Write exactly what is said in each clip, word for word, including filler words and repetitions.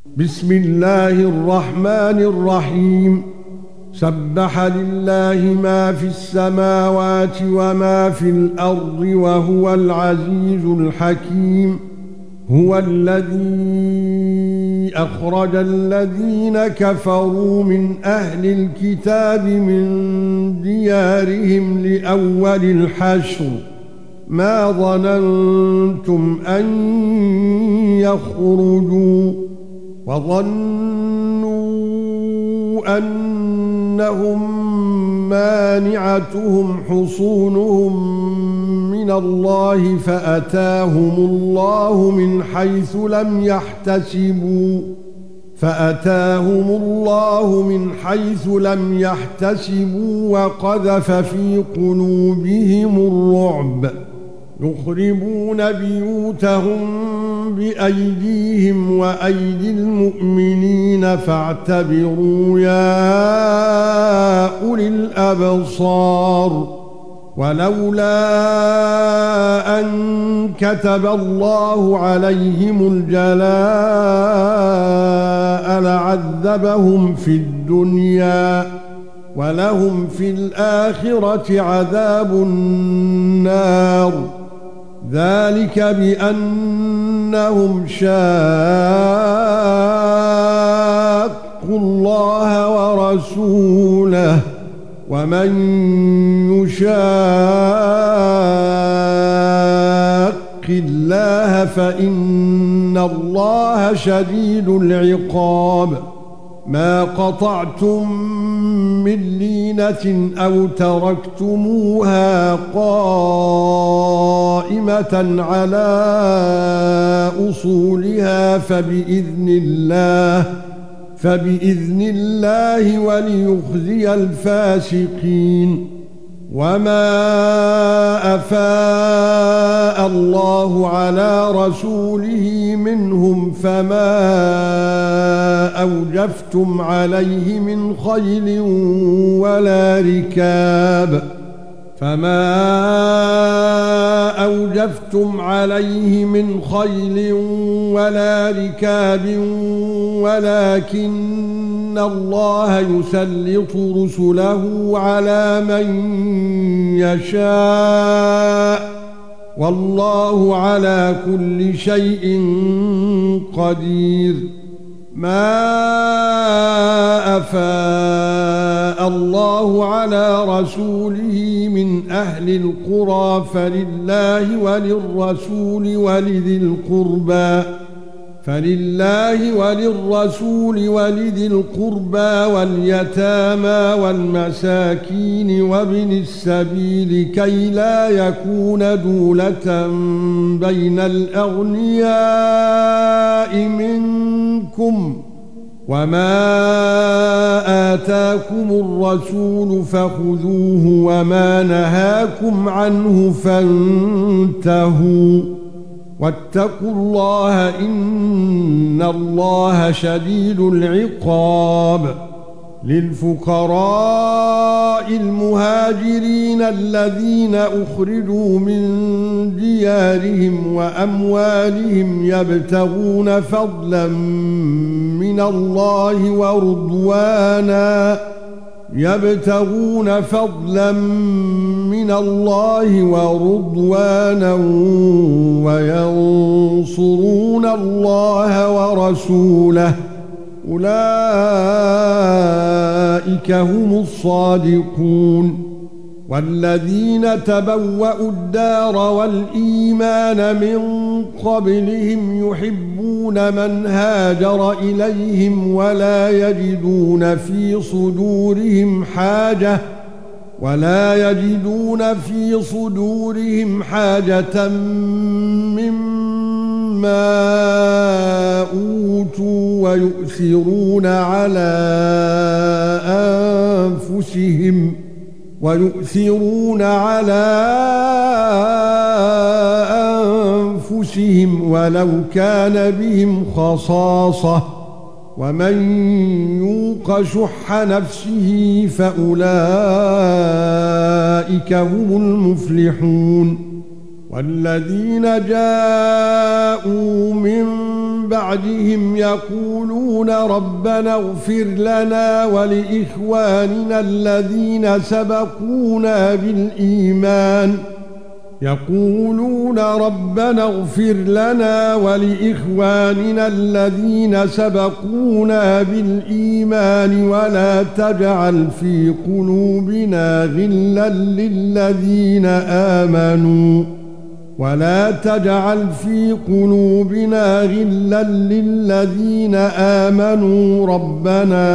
بسم الله الرحمن الرحيم. سبح لله ما في السماوات وما في الأرض وهو العزيز الحكيم. هو الذي أخرج الذين كفروا من أهل الكتاب من ديارهم لأول الحشر ما ظننتم أن يخرجوا وظنوا أنهم مانعتهم حصونهم من الله فأتاهم الله من حيث لم يحتسبوا فأتاهم الله من حيث لم يحتسبوا وقذف في قلوبهم الرعب يخربون بيوتهم بأيديهم وأيدي المؤمنين فاعتبروا يا أولي الأبصار. ولولا أن كتب الله عليهم الجلاء لعذبهم في الدنيا ولهم في الآخرة عذاب النار. ذلك بأنهم شاقوا الله ورسوله ومن يشاق الله فإن الله شديد العقاب. ما قطعتم من لينة أو تركتموها قائمة على أصولها فبإذن الله فبإذن الله وليخزي الفاسقين. وما أفاء الله على رسوله منهم فما أوجفتم عليه من خيل ولا ركاب فما أوجفتم عليه من خيل ولا ركاب ولكن الله يسلط رسله على من يشاء والله على كل شيء قدير. ما أفاء الله على رسوله من أهل القرى فلله وللرسول ولذي القربى فلله وللرسول ولذي القربى واليتامى والمساكين وابن السبيل كي لا يكون دولة بين الأغنياء منكم. وما آتاكم الرسول فخذوه وما نهاكم عنه فانتهوا واتقوا الله إن الله شديد العقاب. للفقراء المهاجرين الذين أخرجوا من ديارهم وأموالهم يبتغون فضلا من الله ورضوانا يبتغون فضلا من الله ورضوانا وينصرون الله ورسوله أولئك هم الصادقون. والذين تبوأوا الدار والإيمان من قبلهم يحبون من هاجر إليهم ولا يجدون في صدورهم حاجة ولا يجدون في صدورهم حاجة مما أوتوا ويؤثرون على أنفسهم ويؤثرون على أنفسهم ولو كان بهم خصاصة ومن يوق شح نفسه فأولئك هم المفلحون. والذين جاءوا من بعدهم يقولون ربنا اغفر لنا ولإخواننا الذين سبقونا بالإيمان يقولون ربنا اغفر لنا ولإخواننا الذين سبقونا بالإيمان ولا تجعل في قلوبنا غلا للذين آمنوا ولا تجعل في قلوبنا غلا للذين آمنوا ربنا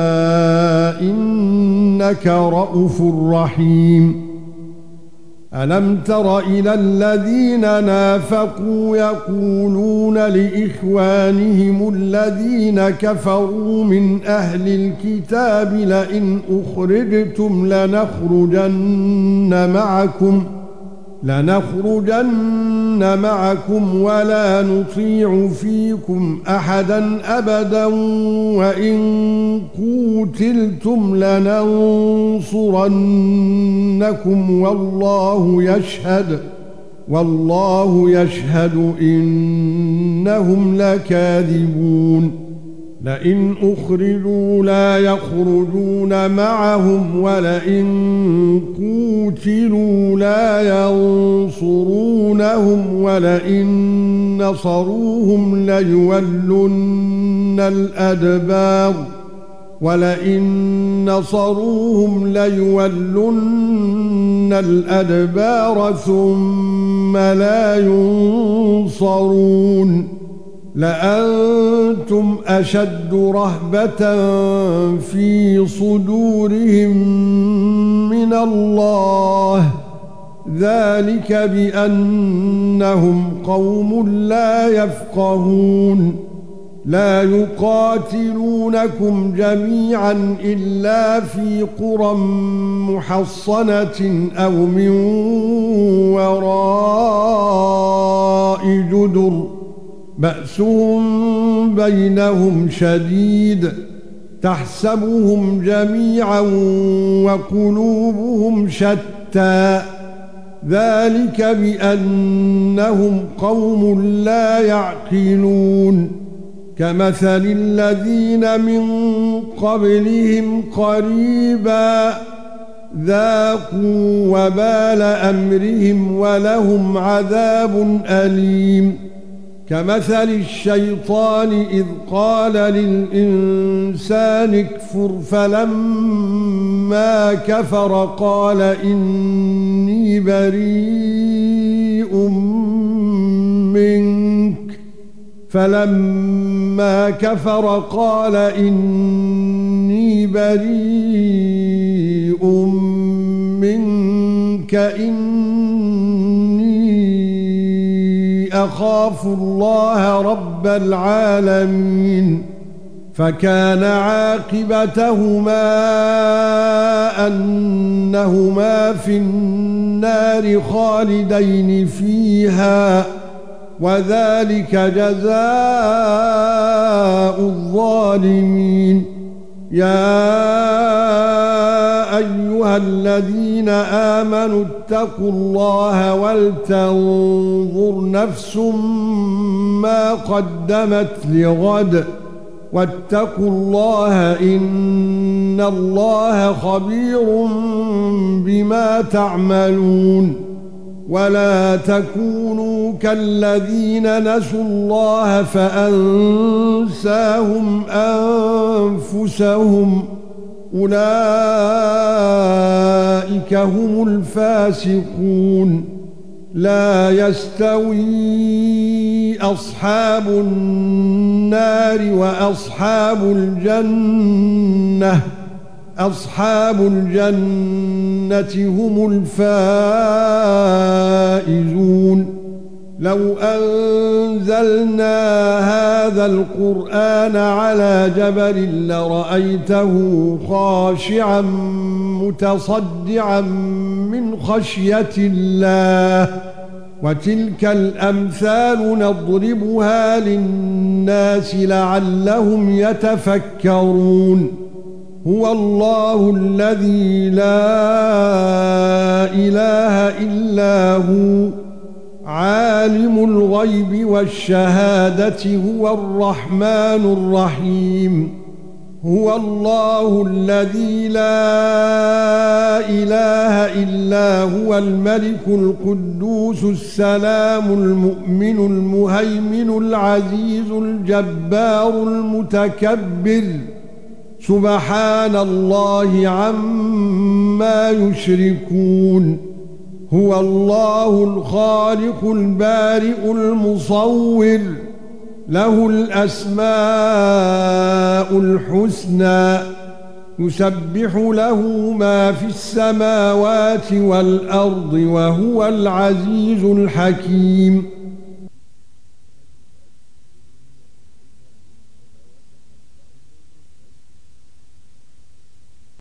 إنك رؤوف رحيم ألم تر إلى الذين نافقوا يقولون لإخوانهم الذين كفروا من أهل الكتاب لئن أخرجتم لنخرجن معكم لنخرجن معكم ولا نطيع فيكم أحدا أبدا وإن قوتلتم لننصرنكم والله يشهد والله يشهد إنهم لكاذبون لئن أخرجوا لا يخرجون معهم ولئن قوتلوا لا ينصرونهم ولئن نصروهم ليولن الأدبار ولئن نصروهم ليولن الأدبار ثم لا ينصرون لأنتم أشد رهبة في صدورهم من الله ذلك بأنهم قوم لا يفقهون لا يقاتلونكم جميعا إلا في قرى محصنة أو من وراء جدر بأسهم بينهم شديد تحسبهم جميعا وقلوبهم شتى ذلك بأنهم قوم لا يعقلون كمثل الذين من قبلهم قريبا ذاقوا وبال أمرهم ولهم عذاب أليم كمثل الشيطان إذ قال للإنسان اكفر فلما كفر قال إني بريء منك فلما كفر قال إني بريء منك إني أخاف الله رب العالمين فكان عاقبتهما أنهما في النار خالدين فيها وذلك جزاء الظالمين يا ايها الذين امنوا اتقوا الله ولتنظر نفس ما قدمت لغد واتقوا الله ان الله خبير بما تعملون ولا تكونوا كالذين نسوا الله فأنساهم أنفسهم أولئك هم الفاسقون لا يستوي أصحاب النار وأصحاب الجنة أصحاب الجنة هم الفائزون لو أنزلنا هذا القرآن على جبل لرأيته خاشعا متصدعا من خشية الله وتلك الأمثال نضربها للناس لعلهم يتفكرون هو الله الذي لا إله إلا هو عالم الغيب والشهادة هو الرحمن الرحيم هو الله الذي لا اله الا هو الملك القدوس السلام المؤمن المهيمن العزيز الجبار المتكبر سبحان الله عما يشركون هو الله الخالق البارئ المصور له الاسماء الحسنى يسبح له ما في السماوات والارض وهو العزيز الحكيم